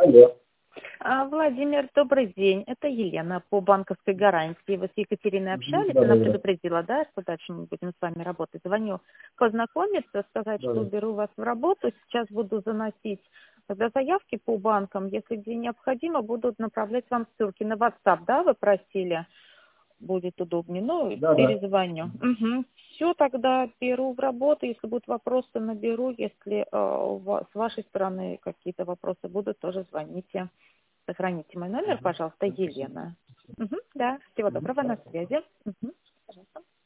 Алло. Владимир, добрый день. Это Елена по банковской гарантии. Вы с Екатериной общались, Да, она да, да. предупредила, да, что дальше мы будем с вами работать. Звоню познакомиться, сказать, Да, что да. беру вас в работу. Сейчас буду заносить тогда заявки по банкам. Если где необходимо, будут направлять вам ссылки на WhatsApp, да, вы просили? Будет удобнее. Ну, Да, да. перезвоню. Угу. Все, тогда беру в работу. Если будут вопросы, наберу. Если с вашей стороны какие-то вопросы будут, тоже звоните. Сохраните мой номер, пожалуйста, Спасибо. Елена. Мгм, да, всего доброго, на Хорошо. связи. Мгм, пожалуйста.